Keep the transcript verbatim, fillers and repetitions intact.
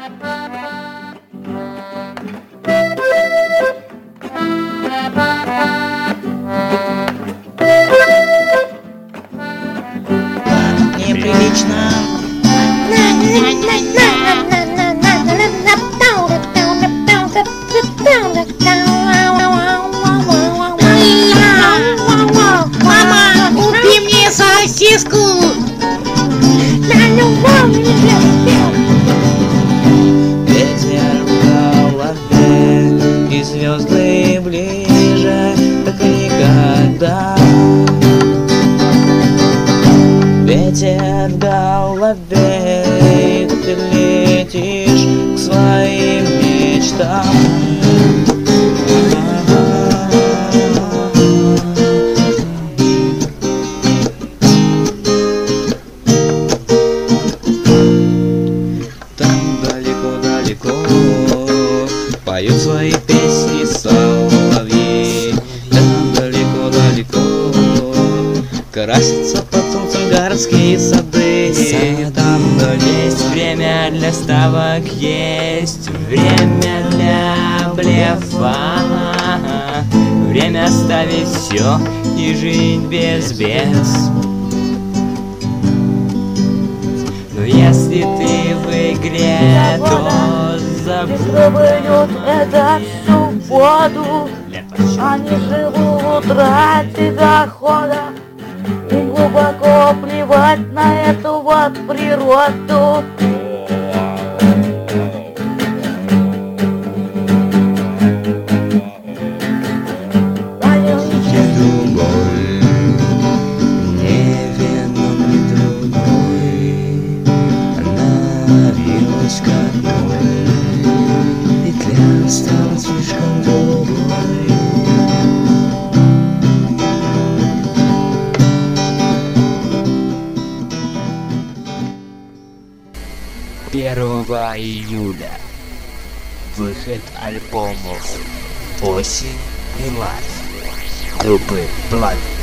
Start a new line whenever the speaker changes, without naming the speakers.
Неприлично. Мама, купи мне сосиску. Ветер в голове и звезды ближе, как никогда. Ветер в голове, и ты летишь к своим мечтам. Там далеко-далеко поют свои песни соловьи. Там далеко-далеко красятся под солнцем городские сады.
Там, но есть время для ставок, есть время для блефа, время оставить все и жить без бес. Но если ты в игре, то забудь
это всю воду. Они живут в утрате дохода, и глубоко плевать на эту вот природу.
Петля стала слишком долгой. Первого июля выход альбомов «Осень» и «Лайф» группы Blood.